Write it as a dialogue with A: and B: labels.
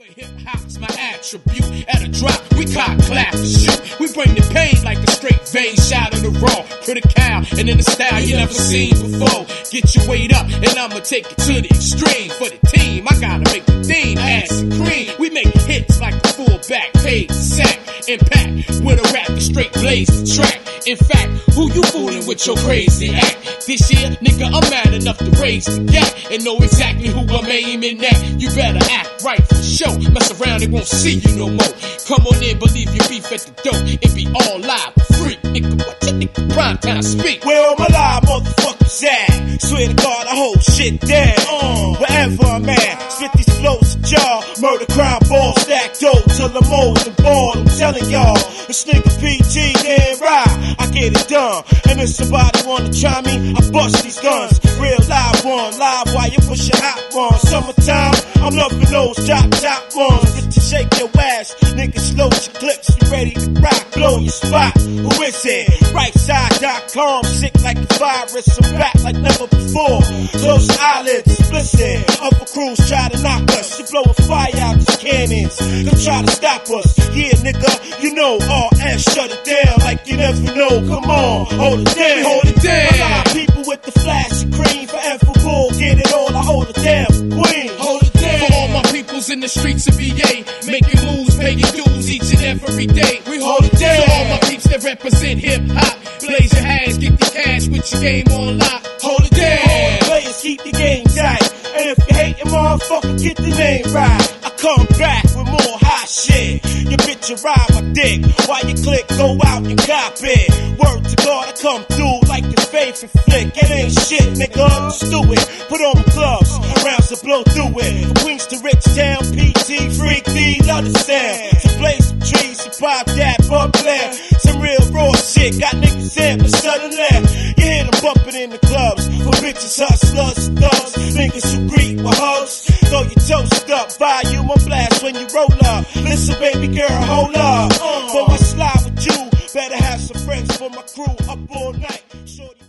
A: Hip-hop's my attribute. At a drop, we cock, clap, and shoot. We bring the pain like a straight vein shot of the raw. Critical, and in a style you never seen before. Get your weight up, and I'ma take it to the extreme. For the team, I gotta make the theme ass and cream. We make hits like a fullback, paid sack. Impact with a rap that straight blaze the track. In fact, who you fooling with your crazy act? This year, nigga, I'm mad enough to raise the gap and know exactly who I'm aiming at. You better act right for sure. Mess around, they won't see you no more. Come on in, believe your beef at the door. It be all live, free. Nigga, what you nigga prime time speak?
B: Where all my live motherfuckers at? Swear to God, I hold shit down. Wherever I'm at, spit these flows at y'all. Murder, crime, ball, stack dope till I'm old and bald. I'm telling y'all, this nigga PG damn right. I get it done. And if somebody wanna try me, I bust these guns. Real live one, live while you push a hot one. Summertime, I'm loving those top ones. Get to shake your ass, niggas slow your clips. You ready to rock, blow your spot. Who is it? Rightside.com, sick like a virus. I'm back like never before. Close your eyelids, explicit. Other crews try to knock us. You blowing fire out these cannons. Come try to stop us. Yeah, nigga, you know RS shut it down like you never know. Come on, hold it down.
A: Hold it down.
B: A lot of people with the flashy cream, forever bull, get it all. I hold it down, queen.
A: Hold it down. For all my peoples in the streets of VA, making moves, paying dues each and every day. We hold it down. For all my peeps that represent hip hop, blaze your hands, get the cash with your game on lock. Hold it down.
B: All the players keep the game tight, and if you hatin', motherfucker, get the name right. I come back with more hot shit. Your bitch will ride my dick while you click, go out and cop it. Word to God, I come through like your favorite flick. It ain't shit, nigga, I'm stupid. Put on my gloves, rounds to blow through it. From Queens to Richtown, PT, Freak D, love the sound. So blaze some trees, some pop that, bump left. Some real raw shit, got niggas in, but suddenly you hear them bumping in the clubs. For bitches, hustlers, thugs, niggas who greet with hugs. Throw your toast up, volume on blast when you roll up. Listen, baby girl, hold up. For my slide with you, better have some friends for my crew up all night.